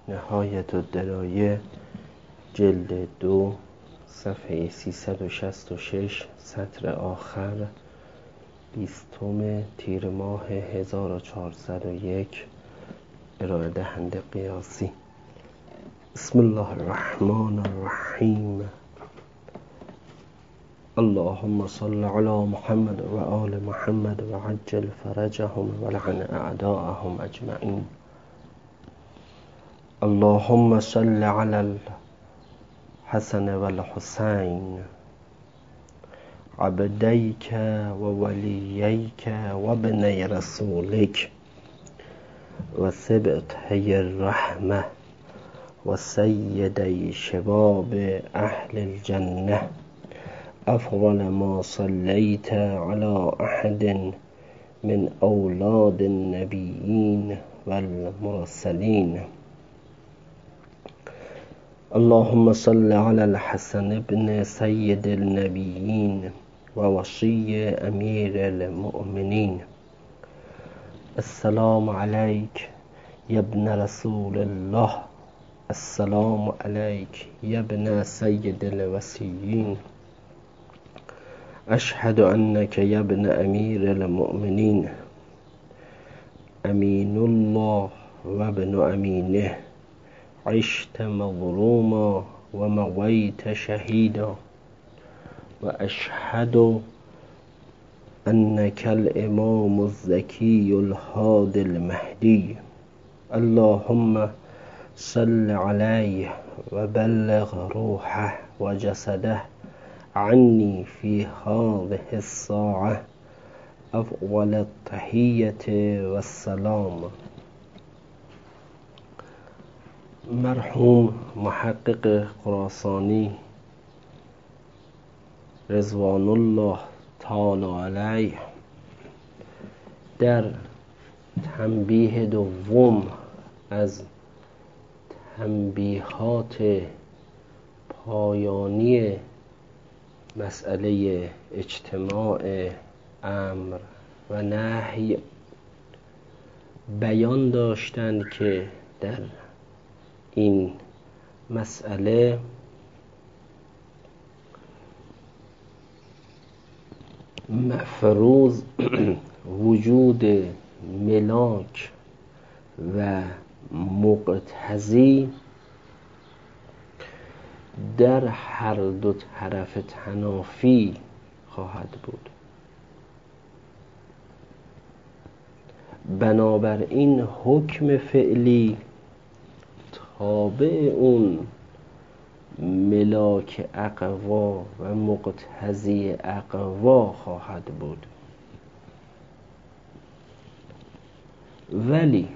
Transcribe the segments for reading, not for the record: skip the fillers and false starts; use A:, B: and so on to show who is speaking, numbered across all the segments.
A: نهایت الدرایه جلد 2 صفحه 366 سطر آخر 20 تیر ماه 1401 ارائه دهنده قیاسی. بسم الله الرحمن الرحیم. اللهم صل علی محمد و آل محمد و عجل فرجهم و لعن اعداءهم اجمعین. اللهم صل علی الحسن و الحسین عبدیک و ولییک و ابنی رسولک و سبطی الرحمه و سیدی شباب اهل الجنه افضل ما صلیت علی احد من اولاد النبیین والمرسلین. اللهم صل علی الحسن بن سید النبیین و وصی امیر المؤمنین. السلام علیک یا ابن رسول الله، السلام علیک یا ابن سید الوصیین. اشهد انک یا ابن امیر المؤمنین امین الله و ابن امینه، عشت مظلوما و مویت شهیدا و اشهد انک الامام الزکی الهادی المهدی. اللهم صل علیه و بلغ روحه و جسده عنی فی هذه الساعه افضل التحیة و السلام. مرحوم محقق خراسانی رضوان الله تعالی علیه در تنبیه دوم از تنبیهات پایانی مسئله اجتماع امر و نهی بیان داشتند که در این مسئله مفروض وجود ملاک و مقتضی در هر دو طرف تنافی خواهد بود. بنابراین حکم فعلی تابع اون ملاک اقوا و مقتضی اقوا خواهد بود. ولی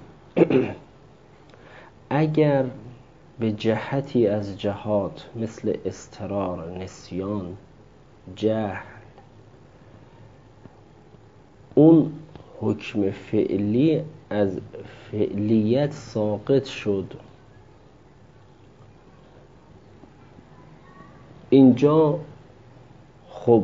A: اگر به جهتی از جهات مثل اضطرار، نسیان، جهل اون حکم فعلی از فعلیت ساقط شد، اینجا خب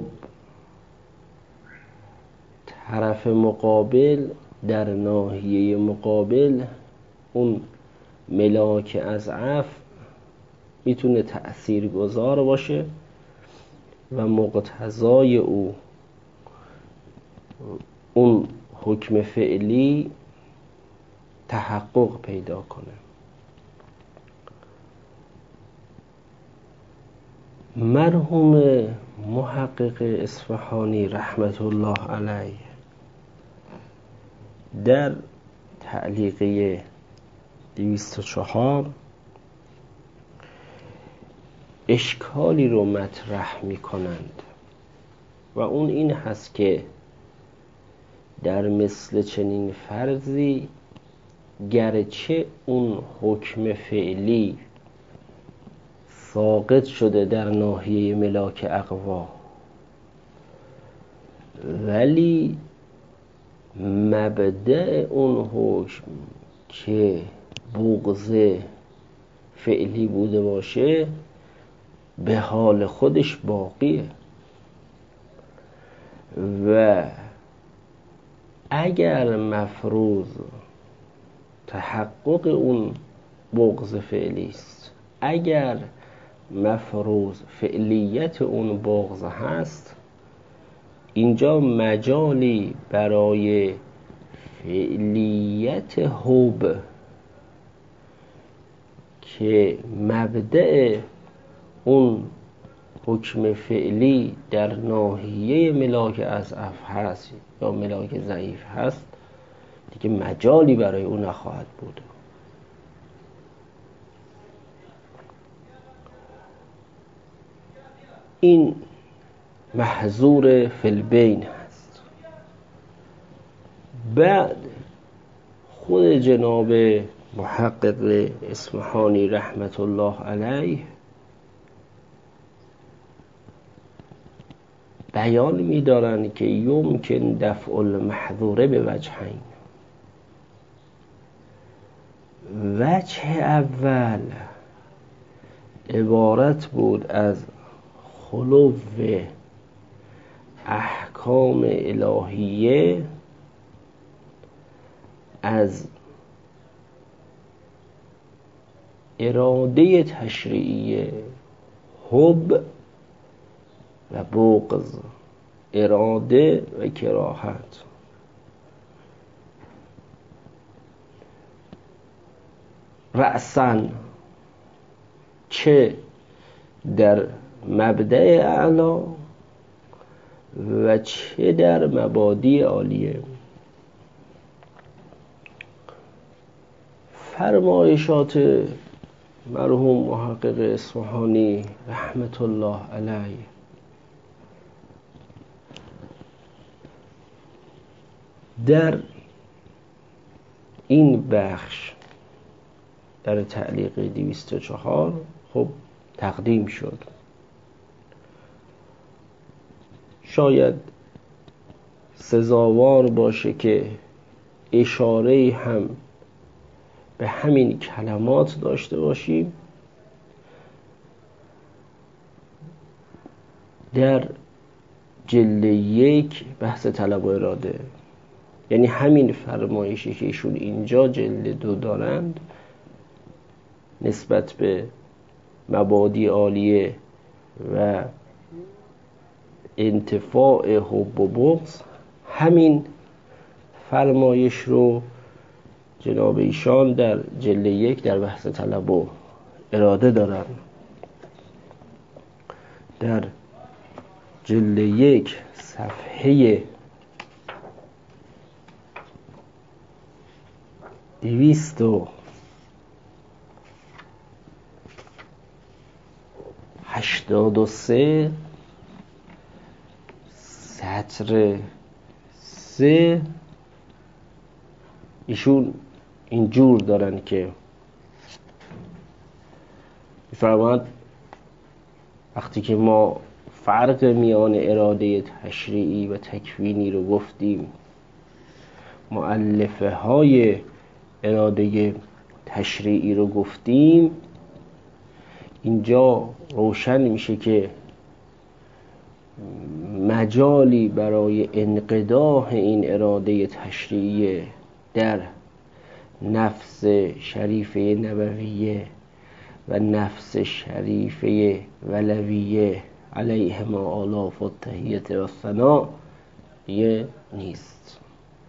A: طرف مقابل در ناحیه مقابل اون ملاک اضعف میتونه تأثیر گذار باشه و مقتضای او اون حکم فعلی تحقق پیدا کنه. مرحوم محقق اصفهانی رحمت الله علیه در تعلیقه 204 اشکالی رو مطرح می کنند و اون این هست که در مثل چنین فرضی گرچه اون حکم فعلی ساقط شده در ناحیه ملاک اقوا، ولی مبدأ اون حکم که بغض فعلی بوده باشه به حال خودش باقیه و اگر مفروض تحقق اون بغض فعلی است. اگر مفروض فعلیت اون بغض هست، اینجا مجالی برای فعلیت حب که مبدأ اون حکم فعلی در ناحیه ملاک اضعف هست یا ملاک ضعیف هست، دیگه مجالی برای اون نخواهد بود. این محظور فی البین هست. بعد خود جناب محقق اصفهانی رحمت الله علیه بیان می‌دارن که یمکن دفع المحظور به وجهین. وجه اول عبارت بود از خلو احکام الهیه از اراده تشریعی حب و بغض، اراده و کراهت. رأساً چه در مبدأ اعلا و چه در مبادی عالیه. فرمایشات مرحوم محقق اصفهانی رحمت الله علیه در این بخش در تعلیق 204 خب تقدیم شد. شاید سزاوار باشه که اشاره هم به همین کلمات داشته باشیم. در جلد 1 بحث طلب و اراده، یعنی همین فرمایشی که ایشون اینجا جلد 2 دارند نسبت به مبادی عالیه و انتفاع حب و بغض، همین فرمایش رو جناب ایشان در جلد 1 در بحث طلب و اراده دارن. در جلد 1 صفحه 283 سطر 3 ایشون اینجور دارن که می‌فرماید وقتی که ما فرق میان اراده تشریعی و تکوینی رو گفتیم، مؤلفه های اراده تشریعی رو گفتیم، اینجا روشن میشه که مجالی برای انقداح این اراده تشریعی در نفس شریفه نبویه و نفس شریفه ولویه علیهما آلاف التحیت و ثنا نیست.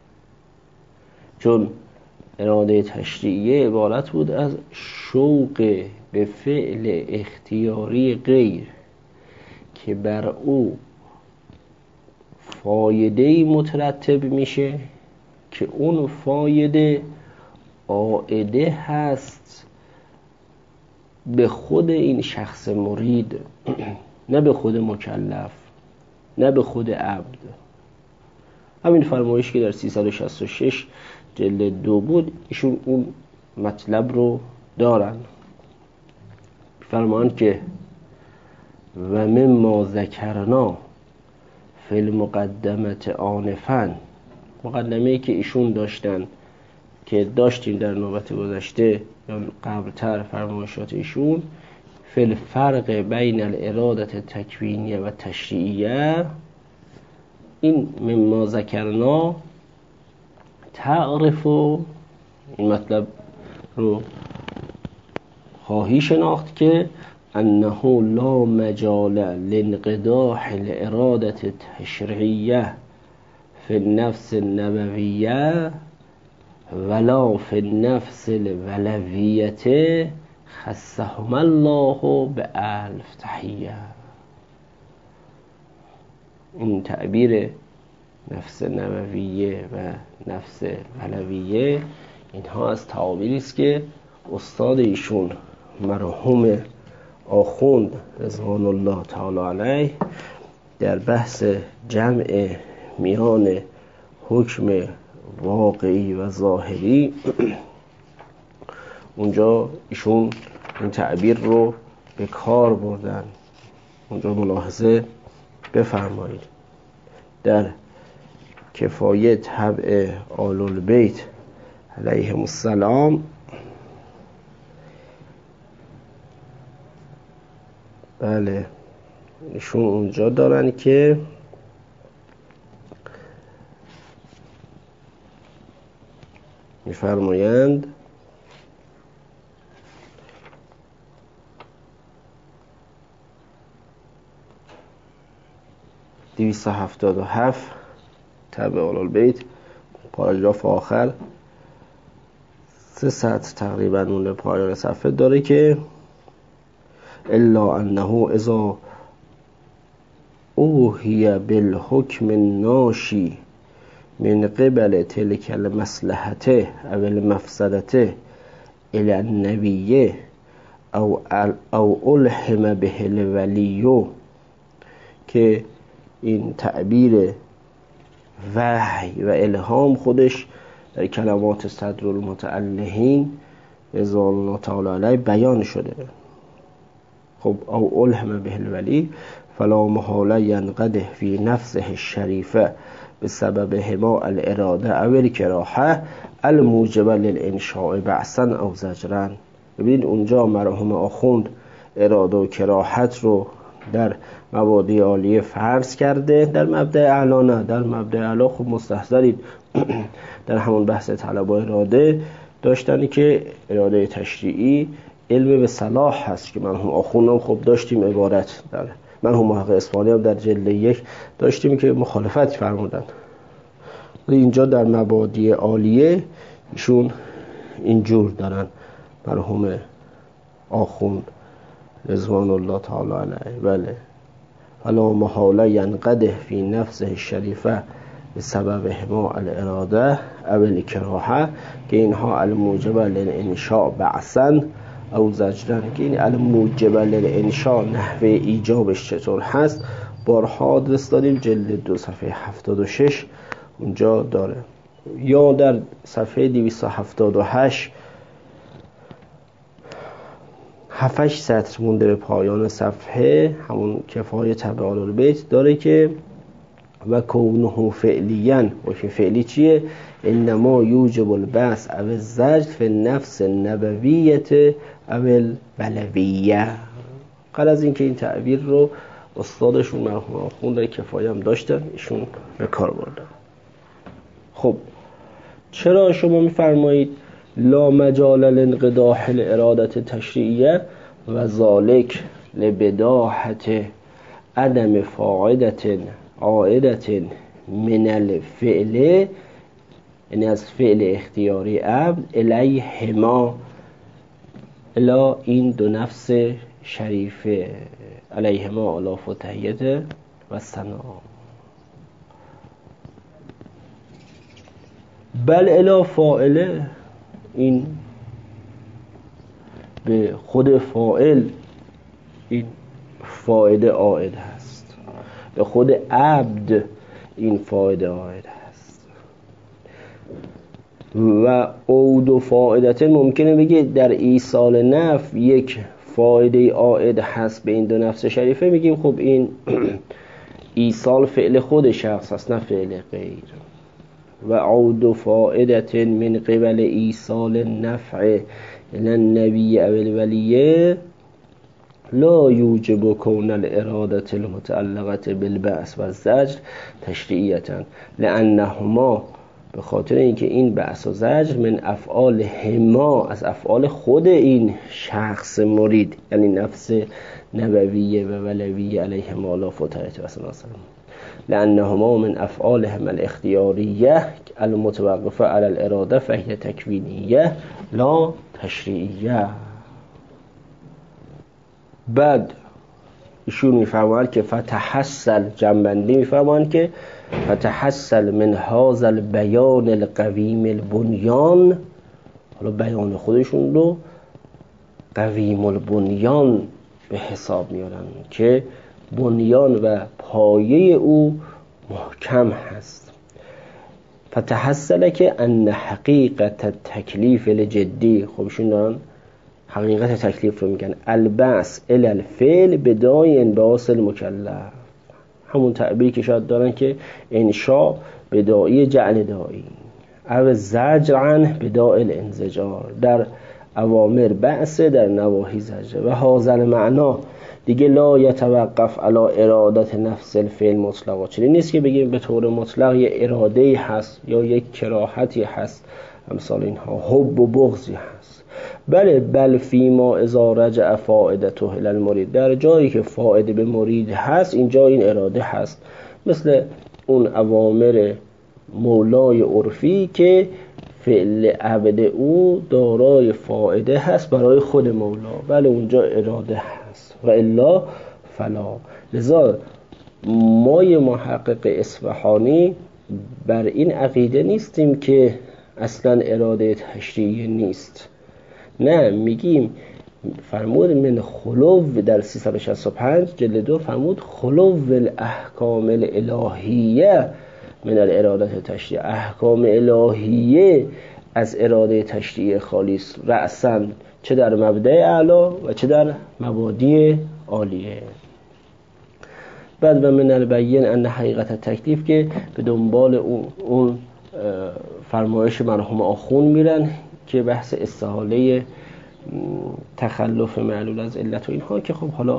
A: چون اراده تشریعی عبارت بود از شوق به فعل اختیاری غیر که بر او فایده‌ای مترتب میشه که اون فایده عائده هست به خود این شخص مرید، نه به خود مکلف، نه به خود عبد. همین فرمایش که در 366 جلد 2 بود ایشون اون مطلب رو دارن. فرمان که و مما ذکرنا فی المقدمت آنفا، مقدمه‌ای که ایشون داشتن که داشتیم در نوبت گذشته یا قبلتر فرمایشات ایشون، فی الفرق بین الارادت تکوینیه و تشریعیه، این مما ذکرنا تعرف، این مطلب رو خواهی شناخت که انه لا مجال لانقداح الارادة التشریعیه فی النفس النبویه ولا فی النفس الولویه خصهم الله بألف تحیه. این تعبیر نفس نبویه و نفس ولویه اینها از تعابیری است که استاد ایشون مرحوم آخوند رضوان الله تعالی علیه در بحث جمع میان حکم واقعی و ظاهری اونجا ایشون این تعبیر رو به کار بردن. اونجا ملاحظه بفرمایید در کفایه طبع آل البیت علیهم السلام بله ایشون اونجا دارن که میفرمایند دویست هفتاد و هفت طبع آل البیت پاراگراف آخر 3 سطر تقریبا اون پایان صفحه داره که الا انه اذا اوحی بالحکم الناشی من قبل تلك المصلحة او المفسدة الى النبی او الحم به الولی، که این تعبیر وحی و الهام خودش در کلمات صدر المتعلهین رضوان الله تعالی علیه بیان شده. خب او الهم به الولی فلا محاله ینقده فی نفسه الشریفه بسبب هما الاراده او الکراهه الموجبه للانشاء بعثا او زجرا. ببینید اونجا مرحوم آخوند اراده و کراهت رو در مبادی عالیه فرض کرده، در مبدأ اعلا نه. در مبدأ اعلا خب مستحضرید در همون بحث طلب و اراده داشتنی که اراده تشریعی علم به صلاح هست که مرحوم آخوندم خب داشتیم عبارت در مرحوم محقق اصفهانی هم در جلد 1 داشتیم که مخالفت فرمودن. اینجا در مبادی عالیه ایشون اینجور دارن مرحوم آخوند رضوان الله تعالی علیه بله فلا محاله ینقده فی نفسه الشریفه به سبب هما الاراده او الکراهه، که اینها الموجب للانشاء بعثا او زجرا. که این الموجب للانشاء نحوه ایجابش چطور هست بارها آدرس داریم، جلد 2 صفحه 76 اونجا داره، یا در صفحه 278 7-8 سطر مونده به پایان صفحه همون کفایه طبع آل البیت داره که و کونه فعلیاً، و که فعلی چیه؟ انما یوجب البعث او الزجر فی النفس النبویت او الولویه. قبل از اینکه این تعبیر رو استادشون مرحوم آخوند در کفایه هم داشتن ایشون به کار بردن. خب چرا شما میفرمایید لا مجال لانقداح الاراده تشریعیه و ذالک لبداحت عدم فاعدة عائدة من الفعل، یعنی از فعل اختیاری عبد الیهما الا این دو نفس شریفه علیهما الا فتحیت و ثنا، بل الا فاعله، این به خود فاعل این فایده عائد هست، به خود عبد این فایده عائد هست. و عود و فایدتن ممکنه بگه در ایصال نفع یک فایده عائد هست به این دو نفس شریفه، میگیم خب این ایصال فعل خود شخص هست نه فعل غیر. و عود و فائدت من قبل ایصال نفع للنبی او الولیه لا یوجب کون الارادة المتعلقة بالبعث و الزجر تشریعیتا لانهما به خاطر اینکه این بأس و زجر من افعال هما، از افعال خود این شخص مرید، یعنی نفس نبویه و ولویه علیهم آلا فترت و سلاسل، لأنهما من افعالهم الاختیاریه المتوقفه علی الاراده فهی تکوینیه لا تشریعیه. بعد ایشون میفرماند که فتحصل، جنبندی میفرماند که فتحصل من هذا البیان القویم البنیان، حالا بیان خودشون رو قویم البنیان به حساب میارن که بنیان و پایه او محکم هست. فتحصل که ان حقیقت تکلیف الجدی، خبشون دارن حقیقت تکلیف رو میگن، البعث الی الفعل بدای انبعاث المکلف، همون تعبیری که شاید دارن که انشاء بدایی جعل دایی او زجرا بدای الانزجار، در اوامر بعث، در نواهی زجر. و هذا معنا دیگه لا یتوقف علی ارادت نفس الفعل مطلقا، چنین نیست که بگیم به طور مطلق یه اراده‌ای هست یا یک کراهتی هست، امثال اینها حب و بغضی هست، بل فیما اذا رجع فائدته الی المرید، در جایی که فائده به مرید هست اینجا این اراده هست، مثل اون اوامر مولای عرفی که فعل عبد او دارای فائده هست برای خود مولا، بله اونجا اراده هست، و الا فلا. لذا مای محقق اصفهانی بر این عقیده نیستیم که اصلا اراده تشریعی نیست، نه، میگیم فرمود من خلو، در 365 جلد 2 فرمود خلو الاحکام الالهیه من الارادت تشریع، احکام الهیه از اراده تشریع خالی است، رأساً چه در مبدأ اعلا و چه در مبادی عالیه. بعد و من البین ان حقیقت تکلیف که به دنبال اون فرمایش مرحوم آخوند میرن که بحث استحاله تخلف معلول از علت و اینها، که خب حالا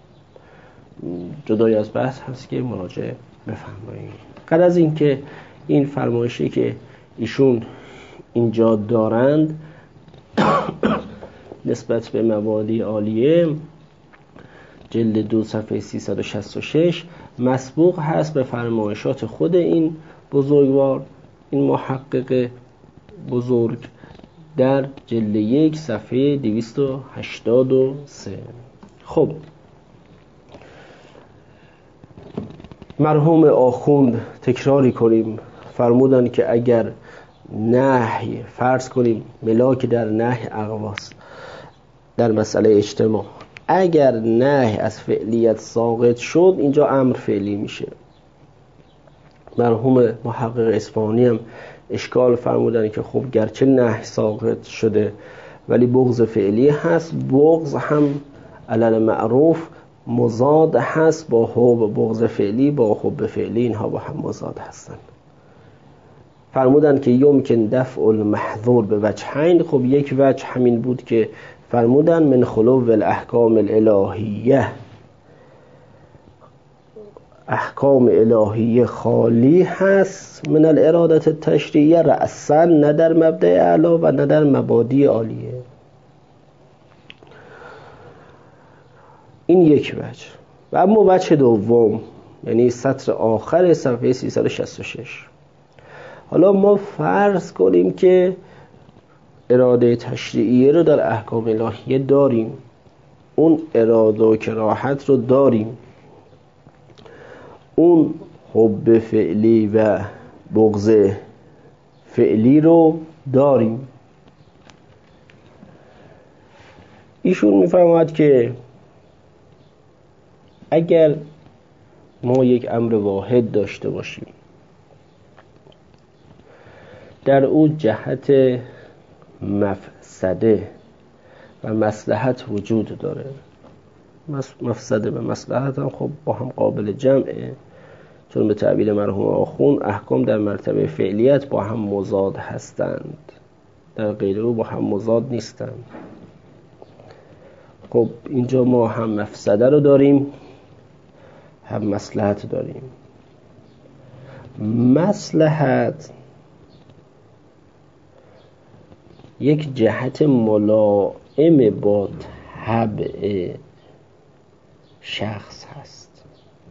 A: جدای از بحث هست که مراجعه بفرمایید. قبل از این که این فرمایشی که ایشون اینجا دارند نسبت به مبادی عالیه جلد 2 صفحه 366 مسبوق هست به فرمایشات خود این بزرگوار، این محقق بزرگ، در جلد 1 صفحه 283. خب مرحوم آخوند تکراری کنیم فرمودن که اگر نهی، فرض کنیم ملاک در نهی اقواس در مسئله اجتماع، اگر نهی از فعلیت ساقط شد اینجا امر فعلی میشه. مرحوم محقق اصفهانی هم اشکال فرمودن که خب گرچه نهی ساقط شده ولی بغض فعلی هست، بغض هم علل معروف مضاد هست با حب، بغض فعلی با حب فعلی اینها با هم مضاد هستن. فرمودن که یمکن دفع المحظور به وجهین، خب یک وجه همین بود که فرمودن من خلو الاحکام الالهیه، احکام الهیه خالی هست من الارادت تشریعیه رأساً، نه در مبدأ اعلا و نه در مبادی عالیه. این یک وجه. و اما وجه دوم یعنی سطر آخر صفحه 366، حالا ما فرض کنیم که اراده تشریعیه رو در احکام الهیه داریم، اون اراده و کراهت رو داریم، اون حب فعلی و بغض فعلی رو داریم. ایشون میفرماید که اگر ما یک امر واحد داشته باشیم در او جهت مفسده و مصلحت وجود داره، مفسده و مصلحت هم خب با هم قابل جمعه، چون به تعبیر مرحوم آخوند احکام در مرتبه فعلیت با هم مضاد هستند، در غیر او با هم مضاد نیستند. خب اینجا ما هم مفسده رو داریم هم مصلحت داریم. مصلحت یک جهت ملائم با طبع شخص هست،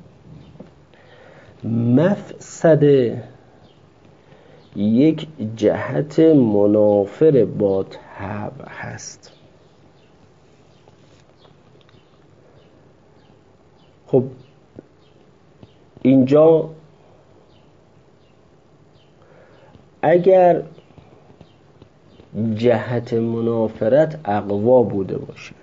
A: مفسده یک جهت منافر با طبع هست. خب اینجا اگر جهت منافرت اقوا بوده باشه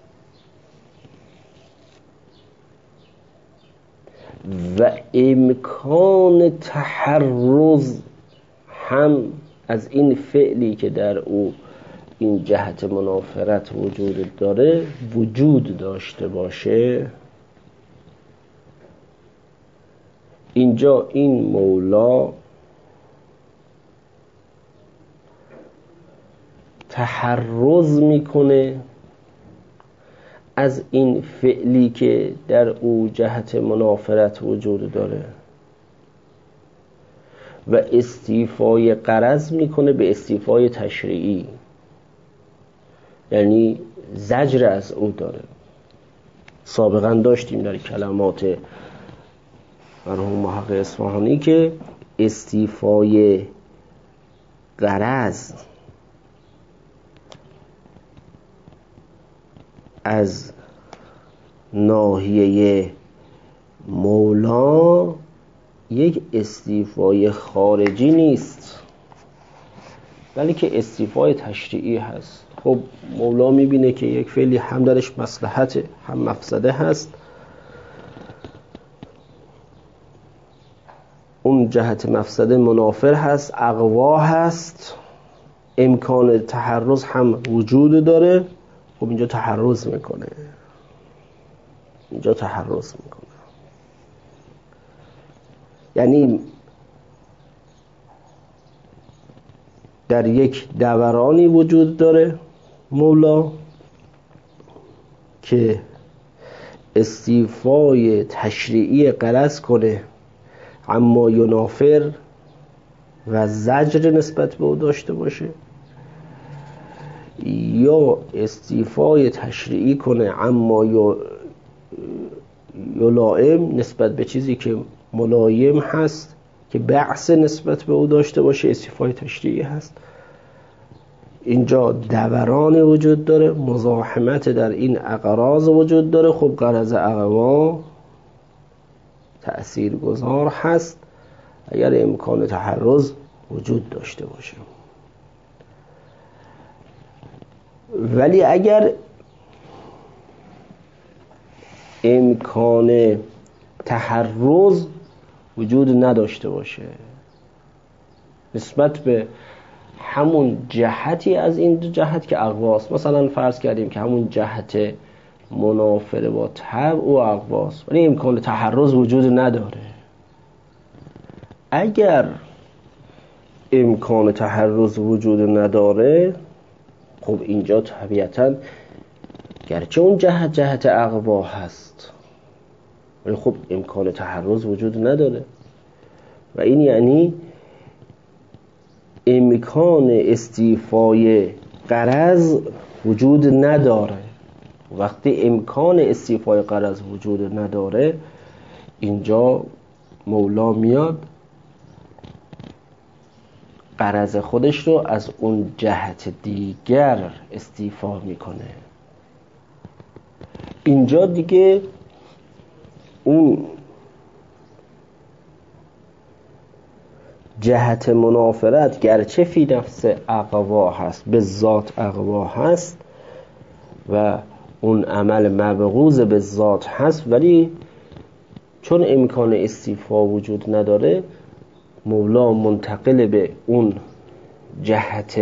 A: و امکان تحرز هم از این فعلی که در او این جهت منافرت وجود داره وجود داشته باشه، اینجا این مولا تحرز میکنه از این فعلی که در او جهت منافرت وجود داره و استیفای غرض میکنه به استیفای تشریعی، یعنی زجر از او داره. سابقا داشتیم در کلمات مرحوم محقق اصفهانی که استیفای غرض از ناحیه مولا یک استیفای خارجی نیست، بلکه استیفای تشریعی هست. خب مولا میبینه که یک فعلی هم درش مصلحت هم مفسده هست، اون جهت مفسده منافر هست، اقوا هست، امکان تحرز هم وجود داره. خب اینجا تحرز میکنه، یعنی در یک دورانی وجود داره مولا که استیفای تشریعی غرض کنه اما ینافر و زجر نسبت به او داشته باشه، یا استیفای تشریعی کنه اما یلائم نسبت به چیزی که ملایم هست که بعث نسبت به او داشته باشه، استیفای تشریعی هست. اینجا دوران وجود داره، مزاحمت در این اغراض وجود داره. خب غرض اقوا تأثیر گذار هست اگر امکان تحرز وجود داشته باشه. ولی اگر امکان تحرز وجود نداشته باشه نسبت به همون جهتی از این دو جهت که اقواست، مثلا فرض کردیم که همون جهت منافر با طبع و اقواست ولی امکان تحرز وجود نداره، اگر امکان تحرز وجود نداره خب اینجا طبیعتاً گرچه اون جهت اقوا هست ولی خب امکان تحرز وجود نداره و این یعنی امکان استیفای غرض وجود نداره. وقتی امکان استیفای غرض وجود نداره اینجا مولا میاد غرض خودش رو از اون جهت دیگر استیفا میکنه. اینجا دیگه اون جهت منافرت گرچه فی نفس اقوا هست، به ذات اقوا هست و اون عمل مبغوض به ذات هست، ولی چون امکان استیفا وجود نداره مولا منتقل به اون جهت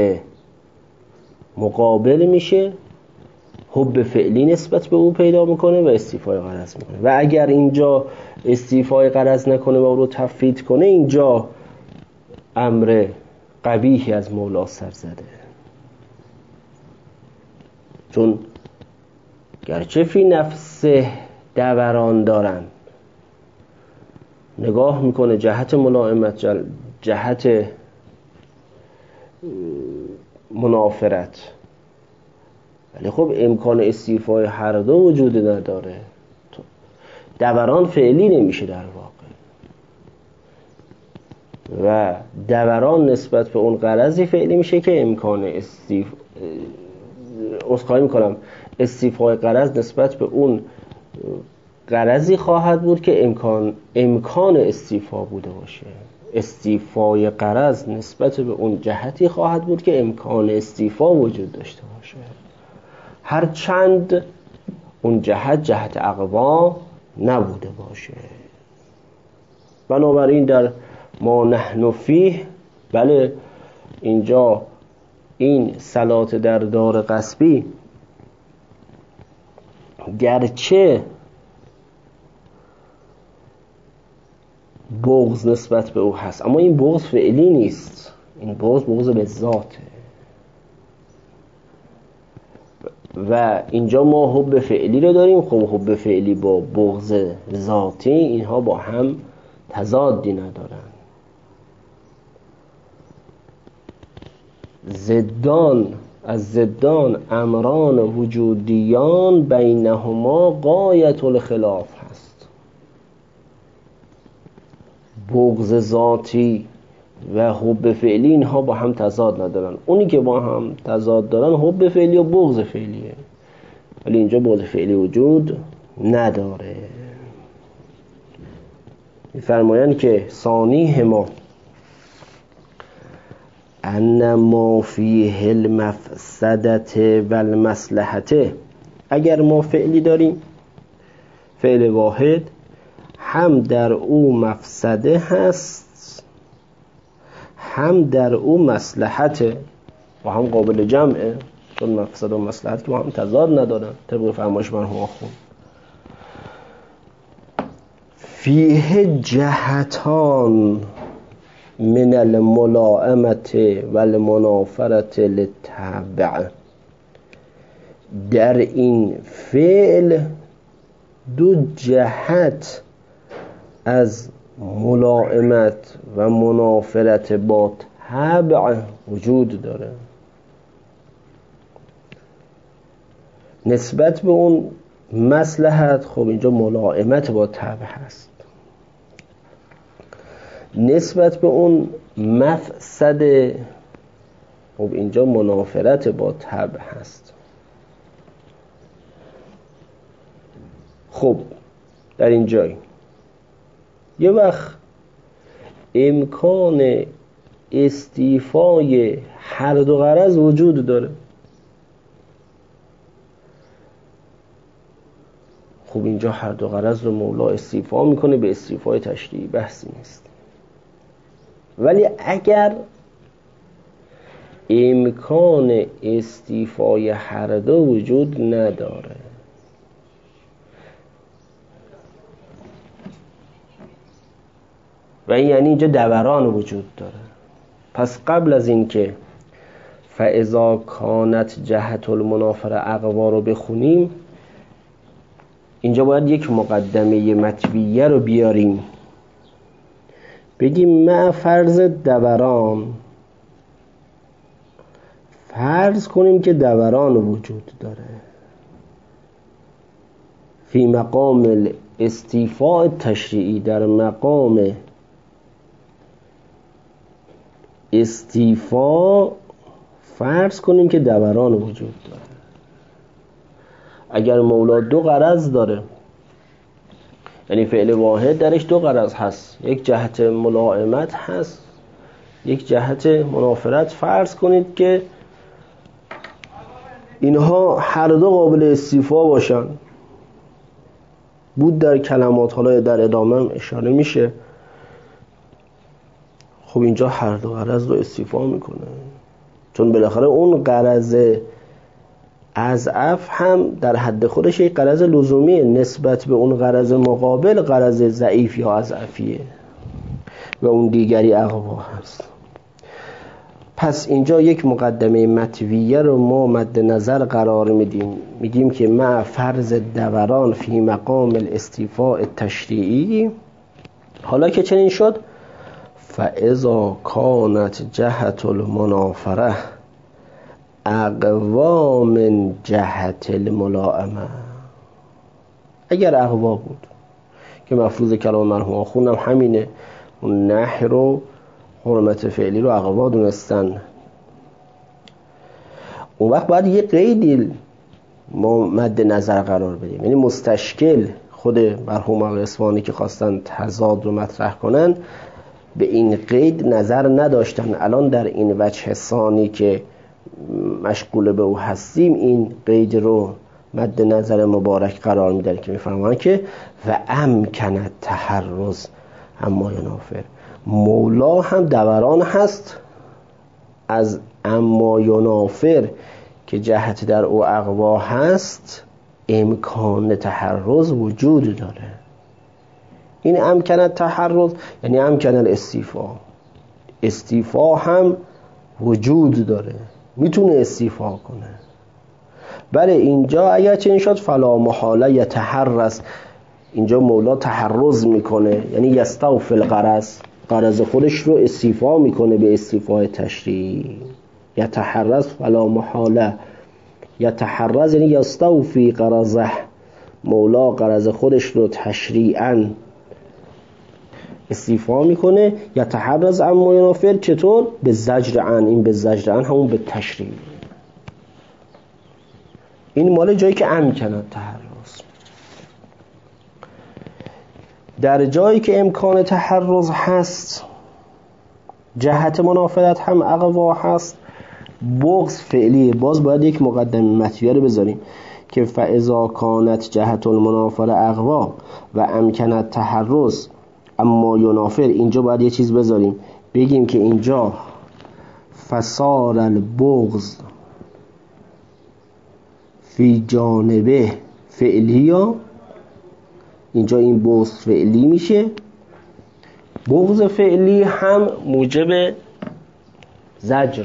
A: مقابل میشه، حب فعلی نسبت به او پیدا میکنه و استیفای غرض میکنه. و اگر اینجا استیفای غرض نکنه و او رو تفویض کنه اینجا امر قبیحی از مولا سر زده، چون گرچه فی نفس دوران دارن، نگاه میکنه جهت ملائمت، جهت منافرت، ولی خب امکان استیفای هر دو وجود نداره. دوران فعلی نمیشه در واقع، و دوران نسبت به اون غرضی فعلی میشه که امکان استیفای غرض نسبت به اون غرضی خواهد بود که امکان استیفا بوده باشه. استیفای غرض نسبت به اون جهتی خواهد بود که امکان استیفا وجود داشته باشه، هرچند اون جهت اقوا نبوده باشه. بنابراین در ما نحن فیه، بله اینجا این صلات در دار غصبی گرچه بغض نسبت به او هست، اما این بغض فعلی نیست، این بغض به ذاته. و اینجا ما حب فعلی رو داریم. خب حب فعلی با بغض ذاتی اینها با هم تضادی ندارن. از زدان امران وجودیان بینهما غایت الخلاف هست. بغض ذاتی و حب فعلی اینها با هم تضاد ندارن. اونی که با هم تضاد دارن حب فعلی و بغض فعلیه، ولی اینجا بغض فعلی وجود نداره. می‌فرمایند که ثانیه ما ان ما فیه المفسدت و المصلحت، اگر ما فعلی داریم، فعل واحد، هم در او مفسده هست هم در او مصلحته و هم قابل جمعه، چون مفسده و مصلحت که با هم تضاد ندارن طبق فرمایش مرحوم آخوند. فیه جهتان من الملائمت و المنافرت للتبع، در این فعل دو جهت از ملائمت و منافرت با تبع وجود داره. نسبت به اون مصلحت، خب اینجا ملائمت با تبع هست. نسبت به اون مفسده، خب اینجا منافرت با تبع هست. خب در این جای یه وقت امکان استیفای هر دو غرض وجود داره. خب اینجا هر دو غرض رو مولا استیفا میکنه، به استیفای تشریعی بحثی نیست. ولی اگر امکان استیفای هر دو وجود نداره، و این یعنی اینجا دوران وجود داره، پس قبل از این که فاذا کانت جهت المنافره اقوا رو بخونیم، اینجا باید یک مقدمه مطویه رو بیاریم، بگیم مع فرض دوران، فرض کنیم که دوران وجود داره فی مقام الاستیفاء تشریعی، در مقام استیفا فرض کنیم که دوران وجود داره. اگر مولا دو غرض داره، یعنی فعل واحد درش دو غرض هست، یک جهت ملائمت هست، یک جهت منافرت، فرض کنید که اینها هر دو قابل استیفا باشن. بود در کلمات، حالا در ادامه هم اشاره میشه. خب اینجا هر دو غرض رو استیفا میکنه، چون بالاخره اون غرض اضعف هم در حد خودش یک غرض لزومیه، نسبت به اون غرض مقابل غرض ضعیف یا اضعفیه و اون دیگری اقوا هست. پس اینجا یک مقدمه مطویه رو ما مد نظر قرار میدیم، میگیم که مع فرض دوران فی مقام الاستیفاء تشریعی. حالا که چنین شد، فاذا کانت جهت المنافره اقوا من جهت الملائمه. اگر اقوا بود که مفروض کلام مرحوم آخوندم همینه، اون نحی رو حرمت فعلی رو اقوا دونستن، اون وقت باید یه قیدی ما مد نظر قرار بدیم. یعنی مستشکل خود مرحوم آقای اصفهانی که خواستن تضاد رو مطرح کنن به این قید نظر نداشتن. الان در این وجه ثانی که مشغول به او هستیم این قید رو مد نظر مبارک قرار میدن که میفرمان که و امکن التحرز اما ینافر. مولا هم دوران هست از اما ینافر که جهت در او اقوا هست امکان تحرز وجود داره. این امکان التحرز یعنی امکان الاستیفا، استیفا هم وجود داره، میتونه استیفا کنه. بله اینجا اگر چنین شد فلا محاله یتحرز، اینجا مولا تحرز میکنه، یعنی یستوفی الغرض، غرض خودش رو استیفا میکنه به استیفای تشریع. یتحرز فلا محاله، یتحرز یعنی یستوفی غرضه، مولا غرض خودش رو تشریعاً استیفا میکنه. یتحرز اما ینافر چطور؟ به زجر عن، این به زجر عن همون به تشریع. این مال جایی که امکان التحرز. در جایی که امکان تحرز هست جهت منافرت هم اقوا هست، بغض فعلی، باز باید یک مقدمه مطیه رو بذاریم که فاذا کانت جهت المنافره اقوا و امکن التحرز اما ینافر، اینجا باید یه چیز بذاریم بگیم که اینجا فصار البغض فی جانبه فعلی، یا اینجا این بغض فعلی میشه. بغض فعلی هم موجب زجر،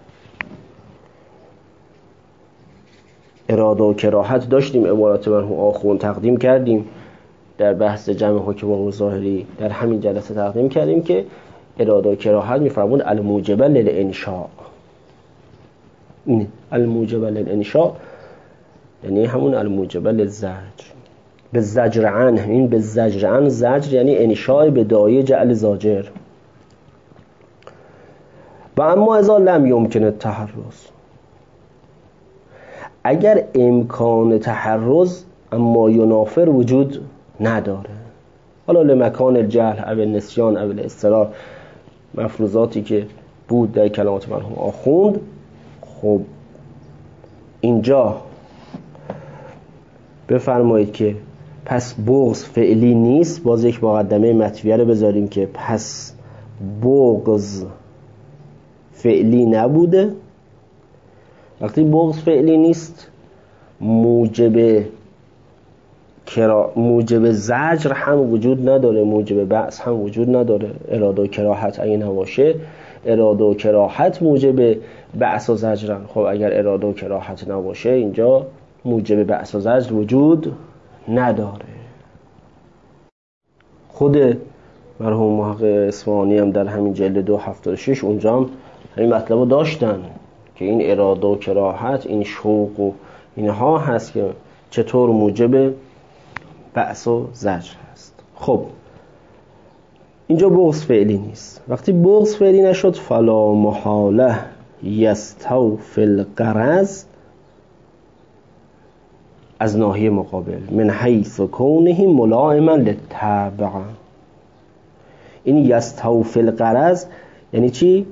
A: اراده و کراهت داشتیم، عبارات مرحوم آخوند تقدیم کردیم در بحث جمع حکم و ظاهری، در همین جلسه تقدیم کردیم که اراده و کراهت میفرمود الموجب للانشاء. این الموجب للانشاء یعنی همون الموجب للزجر، به زجر عن. این به زجر عن، زجر یعنی انشاء به دایه جعل زاجر. و اما اذا لم یمکن التحرز، اگر امکان تحرز اما ینافر وجود نداره، حالا لمکان الجهل او النسیان او الاضطرار، مفروضاتی که بود در کلمات مرحوم آخوند، خب اینجا بفرمایید که پس بغض فعلی نیست. باز یک مقدمه مطویه رو بذاریم که پس بغض فعلی نبوده. وقتی بغض فعلی نیست موجب زجر هم وجود نداره، موجب بأس هم وجود نداره. اراده و کراهت اگه نباشه، اراده و کراهت موجب بأس و زجرن. خب اگر اراده و کراهت نباشه اینجا موجب بأس و زجر وجود نداره. خود مرحوم محقق اصفهانی هم در همین جلد 276 اونجا هم همین مطلب رو داشتن که این اراده و کراهت، این شوق و اینها هست که چطور موجب بأس و زجر هست. خب اینجا بغض فعلی نیست. وقتی بغض فعلی نشد فلا محاله یستوفی الغرض از ناحیه مقابل من حیث کونه ملائما للطبع. این یستوفی الغرض یعنی چی؟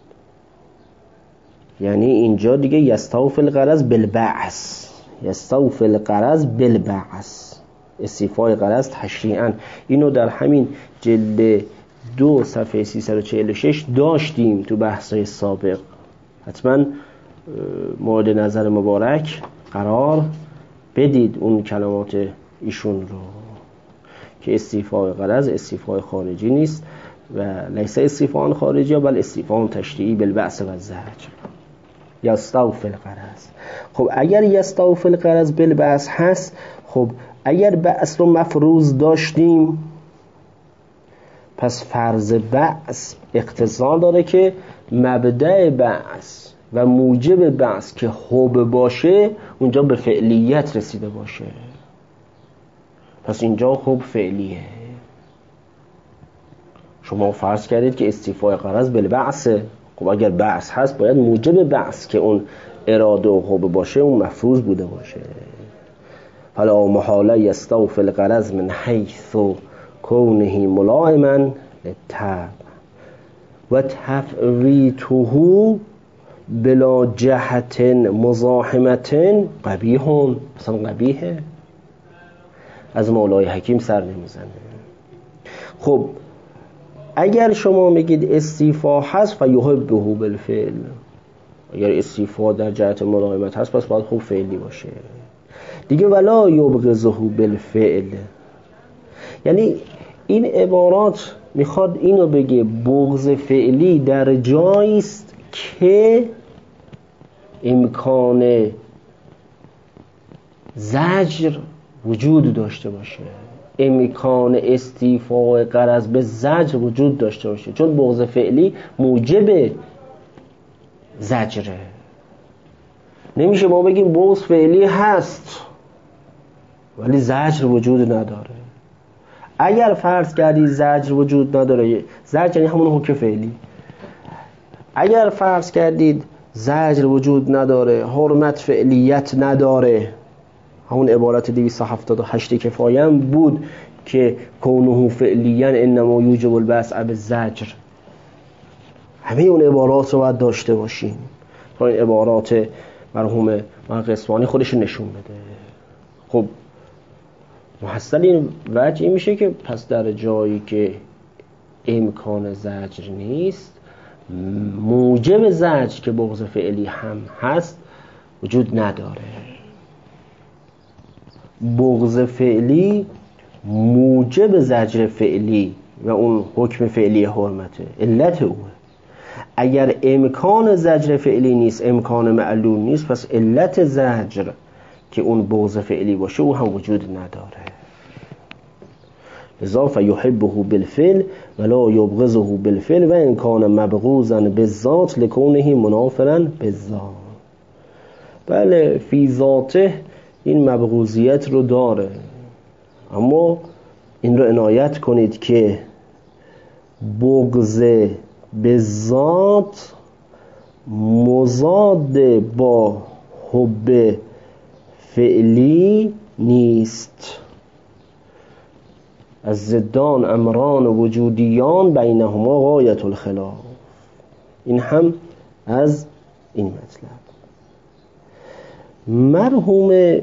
A: یعنی اینجا دیگه یستوفی الغرض بالبعث، یستوفی الغرض بالبعث، استیفای غرض تشریعاً. اینو در همین جلد 2 صفحه 346 داشتیم تو بحث‌های سابق. حتما مورد نظر مبارک قرار بدید اون کلمات ایشون رو که استیفای غرض استیفای خارجی نیست و لیس استیفاء خارجی بل استیفاء تشریعی بالبعث و زجر. یستوفی الغرض. خب اگر یستوفی الغرض بالبعث هست، خب اگر بأس رو مفروض داشتیم پس فرض بأس اقتضا داره که مبدأ بأس و موجب بعث که حب باشه اونجا به فعلیت رسیده باشه. پس اینجا حب فعلیه. شما فرض کردید که استیفای غرض بالبعثه. خب اگر بعث هست باید موجب بعث که اون اراده و حب باشه اون مفروض بوده باشه. فلا محاله یستوفی الغرض من حیث کونه ملائما للطبع و تفویته بلا جهت مزاحمت قبیح. مثلا قبیحه، از مولای حکیم سر نمیزنه. خب اگر شما میگید استیفا هست فیحبه بالفعل، اگر استیفا در جهت ملائمت هست پس باید خوب فعلی باشه دیگه. ولا یبغضه بالفعل، یعنی این عبارات میخواد اینو بگه بغض فعلی در جایی است که امکان زجر وجود داشته باشه، امکان استیفاء غرض به زجر وجود داشته باشه، چون بغض فعلی موجب زجره. نمیشه ما بگیم بغض فعلی هست ولی زجر وجود نداره. اگر فرض کردی زجر وجود نداره، زجر یعنی همون حکم فعلی، اگر فرض کردید زجر وجود نداره، حرمت فعلیت نداره، همون عبارت 278 کفایه هم بود که کونه فعلیاً انما یوجب البسع بالزجر. همه اون عبارات رو باید داشته باشیم تا این عبارات مرحوم محقق اصفهانی خودش نشون بده. خب محصل این وجه این میشه که پس در جایی که امکان زجر نیست، موجب زجر که بغض فعلی هم هست وجود نداره. بغض فعلی موجب زجر فعلی و اون حکم فعلی حرمته، علت اوه. اگر امکان زجر فعلی نیست، امکان معلول نیست، پس علت زجر که اون بغض فعلی باشه او هم وجود نداره. لذا فیحبه بالفعل ولا یبغضه بالفعل و ان کان مبغوضا بالذات لکونه منافرا بالذات. بله فی ذاته این مبغوضیت رو داره، اما این رو عنایت کنید که بغض بالذات مضاد با حب فعلی نیست. از ضدان امران وجودیان بینهما غایت الخلاف. این هم از این مطلب. مرحوم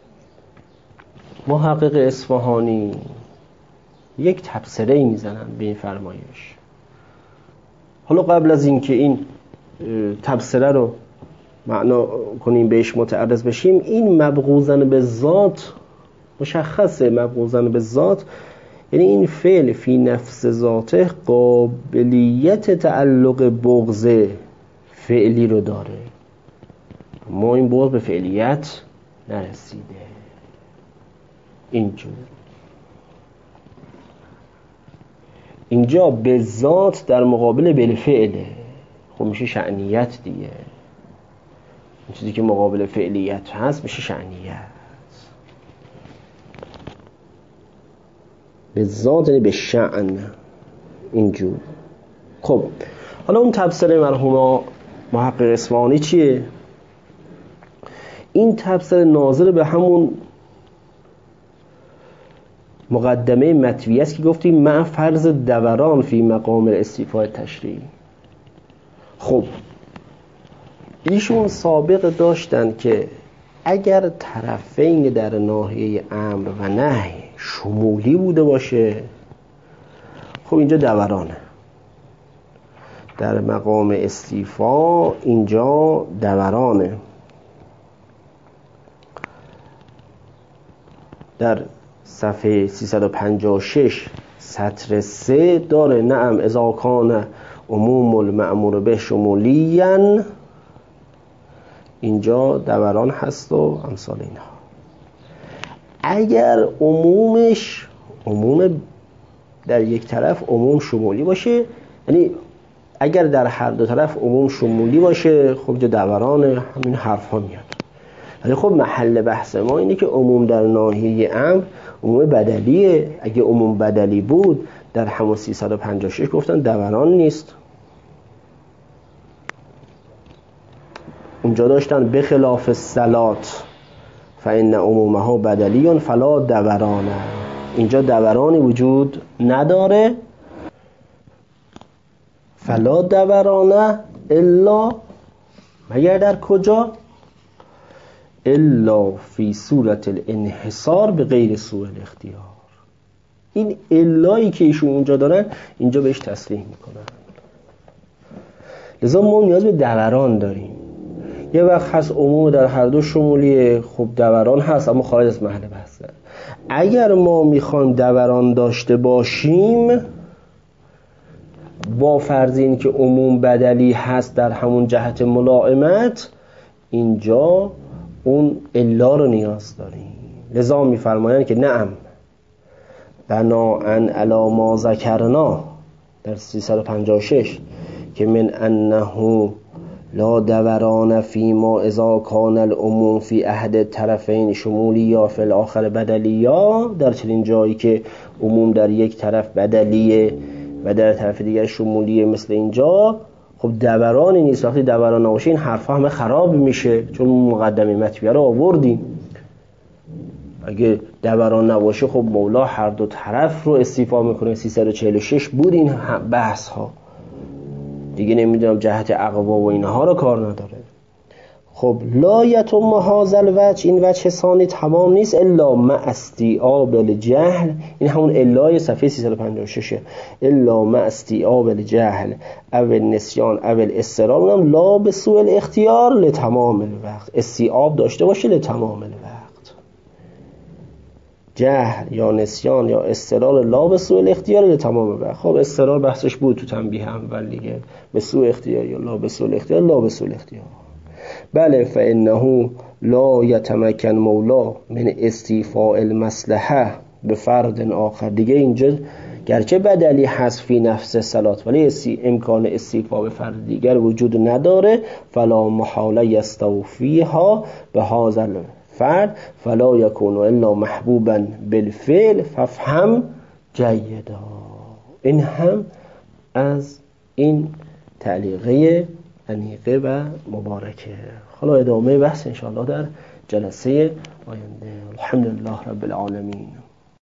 A: محقق اصفهانی یک تبصره میزنن به این فرمایش. حالا قبل از اینکه این تبصره رو معنا کنیم بهش متعرض بشیم، این مبغوضن به ذات مشخصه. مبغوضن به ذات یعنی این فعل فی نفس ذاته قابلیت تعلق بغض فعلی رو داره، ما این بغض به فعلیت نرسیده. اینجا به ذات در مقابل بالفعله، خب میشه شأنیت دیگه. این چیزی که مقابل فعلیت هست میشه شأنیت. به ذات یعنی به شأن اینجور. خب حالا اون تبصره مرحوم محقق اصفهانی چیه؟ این تبصره ناظر به همون مقدمه مطویه است که گفتیم مع فرض دوران فی مقام استیفاء تشریعی. خب ایشون سابق داشتن که اگر طرفین در ناحیه امر و نهی شمولی بوده باشه، خب اینجا دورانه. در مقام استیفاء اینجا دورانه. در صفحه 356 سطر 3 داره نعم اذا کان عموم المأمور به شمولین، اینجا دوران هست و امثال اینها. اگر عمومش عموم در یک طرف عموم شمولی باشه، یعنی اگر در هر دو طرف عموم شمولی باشه خب جا دوران همین حرف ها میاد. ولی خب محل بحث ما اینه که عموم در ناحیه امر عموم بدلیه. اگه عموم بدلی بود در همون 356 گفتن دوران نیست. اونجا داشتن بخلاف الصلات فإن عمومها بدلیون فلا دورانه. اینجا دورانی وجود نداره. فلا دورانه الا مگر در کجا؟ الا فی صورت الانحصار به غیر سوء الاختیار. این الایی که ایشون اونجا دارن اینجا بهش تصریح میکنن. لذا ما نیاز به دوران داریم. یه وقت هست عموم در هر دو شمولیه، خب دوران هست اما خارج از محل بحثه. اگر ما میخوایم دوران داشته باشیم با فرض این که عموم بدلی هست در همون جهت ملائمت، اینجا اون الا رو نیاز داریم. لذا میفرمایند که نعم بناءً علی ما ذکرنا در 356 که من انه لا دوران فیما اذا کان العموم فی احد طرفین شمولی یا فی الاخر بدلی، یا در چنین جایی که عموم در یک طرف بدلیه و در طرف دیگر شمولیه مثل اینجا، خب دورانی نیست. وقتی دوران نباشه این حرفا همه خراب میشه، چون مقدمه مطویه رو آوردیم. اگه دوران نباشه خب مولا هر دو طرف رو استیفا میکنه. 346 بود این بحث ها دیگه، نمیدونم جهت اقوا و اینها رو کار نداره. خب لا یتم هذا الوجه، این وجه ثانی تمام نیست الا مع استیعاب الجهل. این همون الای صفحه 356 الا مع استیعاب الجهل او النسیان او الاضطرار، اونم لا به سوء الاختیار لتمام الوقت. استیعاب داشته باشه لتمام الوقت. جهل یا نسیان یا اضطرار لا به سوء الاختیار لتمام الوقت. خب اضطرار بحثش بود تو تنبیه اول دیگه، به سوء اختیار یا لا به سوء الاختیار. لا به سوء الاختیار بله. فانه لا یتمکن مولا من استیفاء المصلحه به فرد آخر. دیگه اینجا گرچه بدلی هست فی نفس صلات ولی امکان استیفاء به فرد دیگر وجود نداره. فلا محاله یستوفیها به هذا فرد فلا یکون الا محبوبا بالفعل فافهم جیدا. این هم از این تعلیقه انیقه و مبارکه. حالا ادامه بحث انشاءالله در جلسه آینده. الحمدلله رب العالمین.